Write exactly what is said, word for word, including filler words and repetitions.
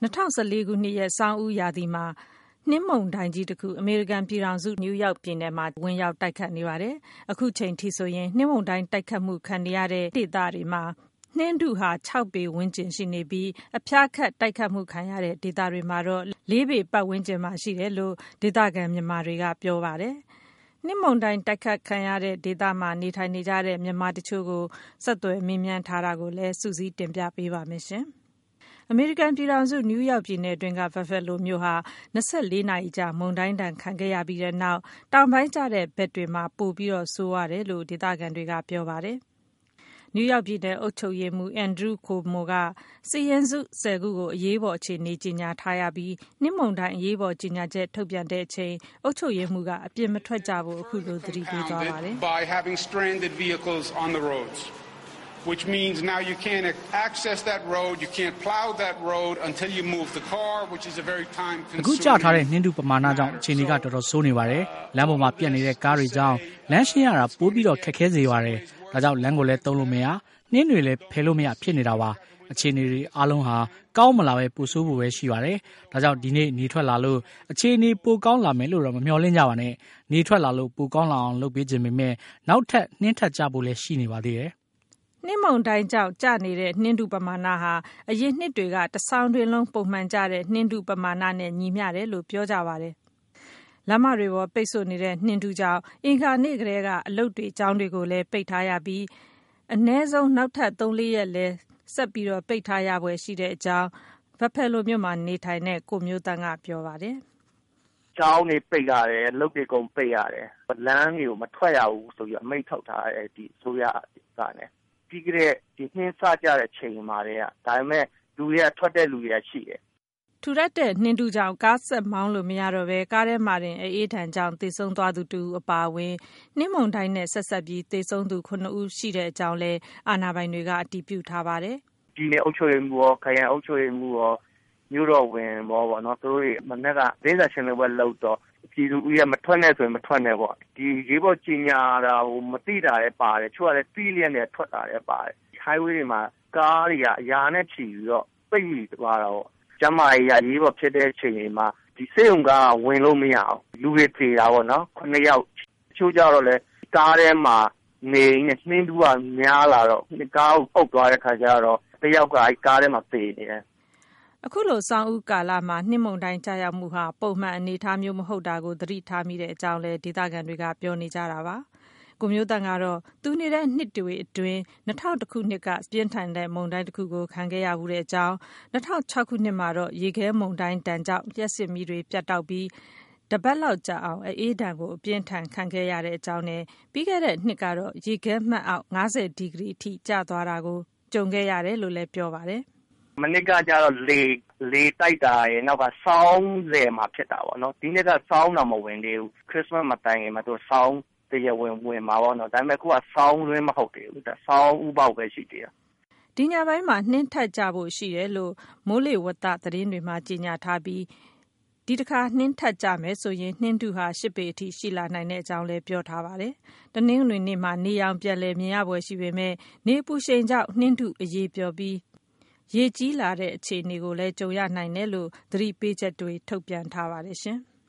၂၀၁၄ ခုနှစ်ရဲ့ဆောင်းဦးရာသီမှာနှင်းမုန်တိုင်းကြီးတစ်ခုအမေရိကန်ပြည်ထောင်စုနယူးယောက်ပြည်နယ်မှာဝင်ရောက်တိုက်ခတ်နေပါတယ်။အခုချိန်ထိဆိုရင်နှင်းမုန်တိုင်းတိုက်ခတ်မှုခံနေရတဲ့ဒေသတွေမှာနှင်းထုဟာ၆ပေဝန်းကျင်ရှိနေပြီးအဖျားခတ်တိုက်ခတ်မှုခံရတဲ့ဒေသတွေမှာတော့လေးပေပတ်ဝန်းကျင်မှာရှိတယ်လို့ဒေသခံမြန်မာတွေကပြောပါတယ်။နှင်းမုန်တိုင်းတိုက်ခတ်ခံရတဲ့ဒေသမှာနေထိုင်နေကြတဲ့မြန်မာတချို့ကိုဆက်သွယ်မေးမြန်းထားတာကိုလည်းစုစည်းတင်ပြပေးပါမယ်ရှင်။အမေရိကန်ပြည်ထောင်စုနယူးယောက်ပြည်နယ်တွင်းကဘတ်ဖဲလိုမြို့ဟာ၂၄နာရီကြာမုန်တိုင်းဒဏ်ခံခဲ့ရပြီးတဲ့နောက်တောင်ပိုင်းကျတဲ့ဘက်တွေမှာပိုပြီးတော့ဆိုးရတယ်လို့ဒေသခံတွေကပြောပါတယ်။နယူးယောက်ပြည်နယ်အုပ်ချုပ်ရေးမှူးအန်ဒရူးကိုမိုကစီရင်စုဆယ်ခုကိုအရေးပေါ်အခြေအနေကြီးညာထားရပြီးနှင်းမုန်တိုင်းအရေးပေါ်ကြီးညာချက်ထုတ်ပြန်တဲ့အချိန်အုပ်ချုပ်ရေးမှူးကအပြစ်မထွက်ကြဘူးအခုလိုသတိပေးသွားပါတယ်။ by having stranded vehicles on the roads which means now you can't access that road, you can't plow that road until you move the car, which is a very time consuming. အခုကြာထားတဲ့နှင်းထုပမာဏကြောင့်အခြေအနေကတော်တော်ဆိုးနေပါတယ်။လမ်းပေါ်မှာပြက်နေတဲ့ကားတွေကြောင့်လမ်းရှင်းရတာပိုပြီးတော့ခက်ခဲစေပါတယ်။ဒါကြောင့်လမ်းကိုလည်းသုံးလို့မရနှင်းတွေလည်းဖယ်လို့မရဖြစ်နေတာပါ။အခြေအနေတွေအားလုံးဟာကောင်းမလာပဲပိုဆိုးဖို့ပဲရှိပါတယ်။ဒါကြောင့်ဒီနေ့နေထွက်လာလို့အခြေအနေပိုကောင်းလာမယ်လို့တော့မမျှော်လင့်ကြပါနဲ့။နေထွက်လာလို့ပိုကောင်းလာအောင်လုပ်ပေးခြင်းပေမဲ့နောက်ထပ်နှင်းထပ်ကြဖို့လည်းရှိနေပါသေးတယ်။နှင်းမုန်တိုင်းကြောင့်ကျနေတဲ့နှင်းထုပမာဏဟာအရင်နှစ်တွေကတဆောင်းတွင်လုံးပုံမှန်ကျတဲ့နှင်းထုပမာဏနဲ့ညီမျှတယ်လို့ပြောကြပါတယ်။လမ်းမတွေပေါ်ပိတ်ဆို့နေတဲ့နှင်းထုကြောင့်အင်္ဂါနေ့ကလေးကအလုပ်တွေကျောင်းတွေကိုလည်းပိတ်ထားရပြီးအနည်းဆုံးနောက်ထပ်သုံးလေးရက်လည်းဆက်ပြီးတော့ပိတ်ထားရပွဲရှိတဲ့အကြောင်းဘတ်ဖဲလိုမြို့မှာနေထိုင်တဲ့ကိုမျိုးတန်းကပြောပါတယ်။ကျောင်းတွေပိတ်ရတယ်အလုပ်တွေကုန်ပိတ်ရတယ်လမ်းတွေကိုမထွက်ရဘူးဆိုပြီးအမိန့်ထုတ်ထားတဲ့ဒီဆိုရကနေပြီးကြတဲ့ဒီနှင်းစကြတဲ့ချိန်မှာတည်းကဒါပေမဲ့လူတွေကထွက်တဲ့လူတွေရှိတယ်။ထူထပ်တဲ့နှင်းထုကြောင့်ကားဆက်မောင်းလို့မရတော့ပဲကားထဲမှာတင်အေးထန်ကြောင့်သေဆုံးသွားသူတူအပါအဝင်နှင်းမုန်တိုင်းနဲ့ဆက်ဆက်ပြီးသေဆုံးသူခုနှစ်ဦးရှိတဲ့အကြောင်းလဲအာဏာပိုင်တွေကအတည်ပြုထားပါတယ်။ဒီနေ့အုပ်ချုပ်ရေးမှူးရောခရိုင်အုပ်ချုပ်ရေးမှူးရောမြို့တော်ဝင်ဘောပေါ့နော်သူတို့တွေမနေ့ကဒေသရှင်တွေပဲလောက်တော့ပြည်သူဦးရမထွက်နဲ့ဆိုရင်မထွက်နဲ့ပေါ့ဒီရေးပေါ်ကြီးညာတာဟိုမသိတာလည်းပါတယ်ချို့ကလည်းတီးလျက်နဲ့ထွက်တာလည်းပါတယ် highway တွေမှာကားတွေကအရာနဲ့ဖြီးပြီးတော့ပိတ်ပြီးသွားတာပေါ့ကျမကြီးကရေးပေါ်ဖြစ်တဲ့အချိန်တွေမှာဒီစေုံကားဝင်လို့မရအောင်လူတွေထေတာပေါ့နော်ခုနှစ်ယောက်ချို့ကြတော့လည်းကားထဲမှာနေနေနှင်းတူကများလာတော့ကားကိုပုတ်သွားတဲ့ခါကျတော့တယောက်ကအဲကားထဲမှာသေနေတယ်အခုလိုဆောင်းဦးကာလမှာနှင်းမုန်တိုင်းကြာရောက်မှုဟာပုံမှန်အနေအထားမျိုးမဟုတ်တာကိုသတိထားမိတဲ့အကြောင်းလဲဒေသခံတွေကပြောနေကြတာပါကိုမျိုးတန်ကတော့သူနေတဲ့နှစ်တွေအတွင်း၂၀၀၁ခုနှစ်ကပြင်းထန်တဲ့မုန်တိုင်းတစ်ခုကိုခံခဲ့ရမှုတဲ့အကြောင်း၂၀၀၆ခုနှစ်မှာတော့ရေခဲမုန်တိုင်းတန်ကြောင့်လျှက်စစ်မီးတွေပြတ်တောက်ပြီးတပတ်လောက်ကြာအောင်အေးဒဏ်ကိုအပြင်းထန်ခံခဲ့ရတဲ့အကြောင်းနဲ့ပြီးခဲ့တဲ့နှစ်ကတော့ရေခဲမှတ်အောက်၅၀ဒီဂရီအထိကျသွားတာကိုကြုံခဲ့ရတယ်လို့လည်းပြောပါတယ်မနစ်ကကြတော့လေလေတိုက်တာရယ်နောက်ကဆောင်းလယ်မှာဖြစ်တာပေါ့နော်ဒီနေ့ကဆောင်းတော့မဝင်သေးဘူးခရစ်စမတ်မတိုင်ခင်မှာသူဆောင်းတရဝင်ဝင်မှာပေါ့နော်ဒါပေမဲ့ခုကဆောင်းလွင်းမဟုတ်သေးဘူးဒါဆောင်းဥပေါက်ပဲရှိသေးတယ်ဒီညပိုင်းမှာနှင်းထက်ကြဖို့ရှိတယ်လို့မိုးလေဝသသတင်းတွေမှာကြေညာထားပြီးဒီတစ်ခါနှင်းထက်ကြမယ်ဆိုရင်နှင်းထုဟာ၈ပေအထိရှိလာနိုင်တဲ့အကြောင်းလည်းပြောထားပါတယ်။တနင်္ဂနွေနေ့မှာနေရောင်ပြန်လည်မြင်ရပွဲရှိပေမဲ့နေပူရှိန်ကြောင့်နှင်းထုအရေးပြောပြီးရေကြီးလာတဲ့အခြေအနေကိုလည်းကြုံရနိုင်တယ်လို့သတိပေးချက်တွေထုတ်ပြန်ထားပါတယ်ရှင်။